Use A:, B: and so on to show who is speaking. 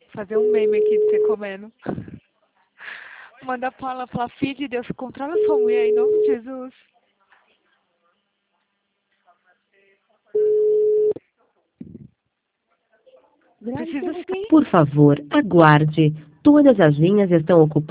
A: Fazer um meme aqui de você comendo. Manda pra ela falar, filha de Deus, controla sua mulher em nome de Jesus. Preciso.
B: Por favor, aguarde. Todas as linhas estão ocupadas.